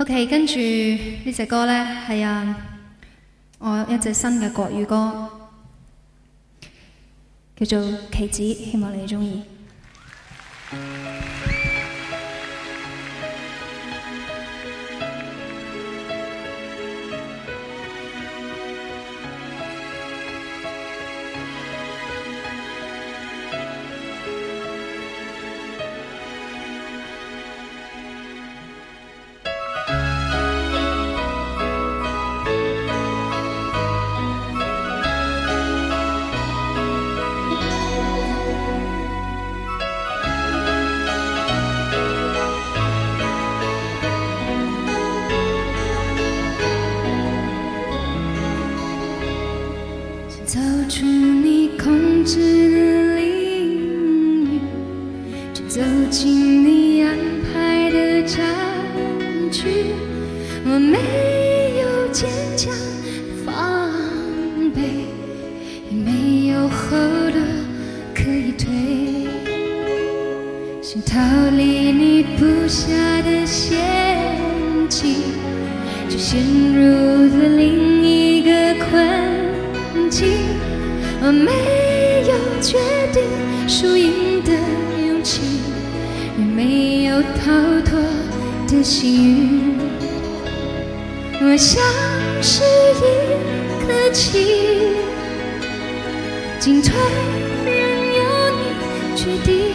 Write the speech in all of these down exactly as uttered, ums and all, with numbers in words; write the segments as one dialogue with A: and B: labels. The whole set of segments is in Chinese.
A: OK， 跟住呢隻歌呢，係啊，我一隻新嘅國語歌，叫做《棋子》，希望你中意。走出你控制的领域，去走进你安排的战局。我没有坚强防备，也没有后路可以退，想逃离你布下的陷阱，就陷入了另一个困。我没有决定输赢的勇气，也没有逃脱的幸运。我像是一颗棋，进退任由你决定。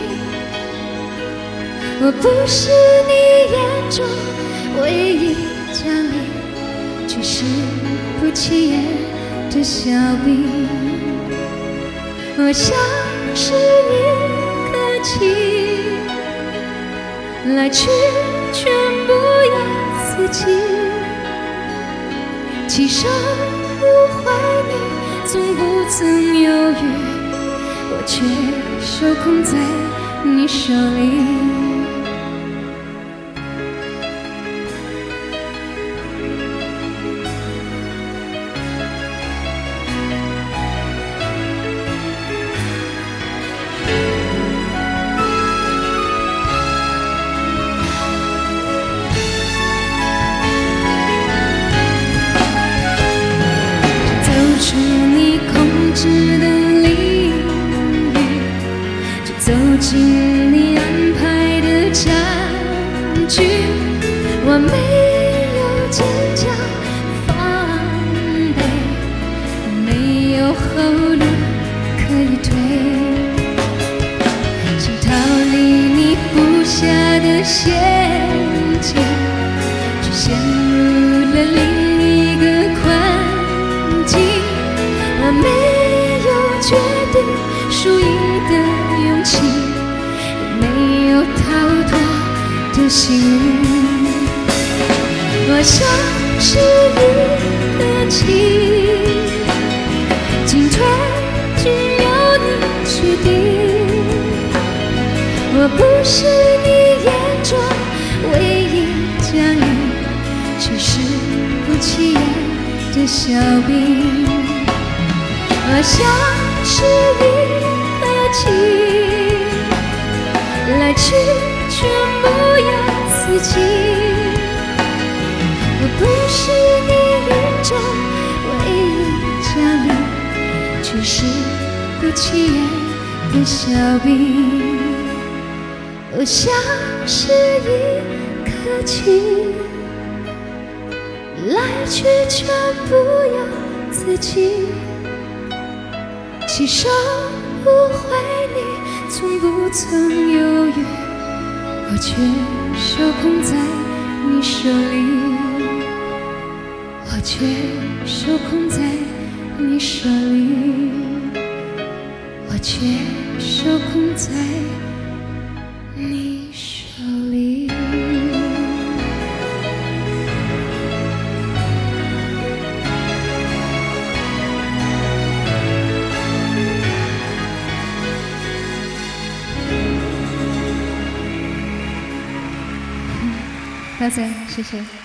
A: 我不是你眼中唯一将领，却是不起眼的小兵。我像是一颗棋，来去全不由自己，棋手不怀疑，从不曾犹豫，我却受控在你手里。是你控制的领域，就走进你安排的战局。我没有坚强防备，没有后路可以退，想逃离你布下的陷阱，却陷入了另一个困境。我没有决定输赢的勇气，也没有逃脱的幸运。我像是一颗棋，进退只由你决定。我不是你眼中唯一将领，却是不起眼的小兵。我像是一颗棋，来去全不由自己。我不是你眼中唯一将领，却是不起眼的小兵。我像是一颗棋，来去全不由自己。棋手不怀你，从不曾犹豫，我却受控在你手里，我却受控在你手里，我却受控在你手里。多謝，謝謝。